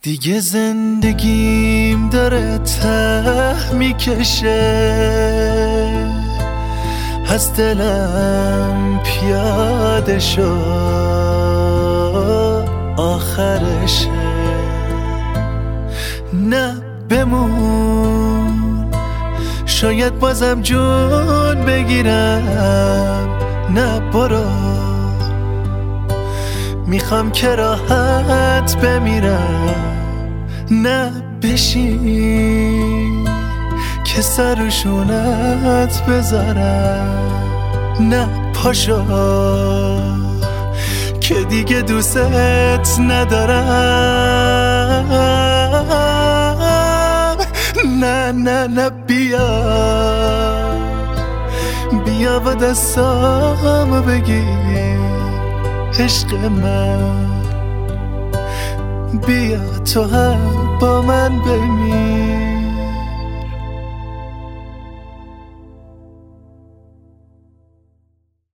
دیگه زندگیم داره ته میکشه، از دلم پیاده شو آخرشه. نه بمون، شاید بازم جون بگیرم. نه برو، میخوام که راحت بمیرم. نه بشین که سر و شونت بذارم. نه پاشو که دیگه دوست ندارم. نه نه نه بیا و دستامو بگیر عشق من، بیا تو هم با من بمیر.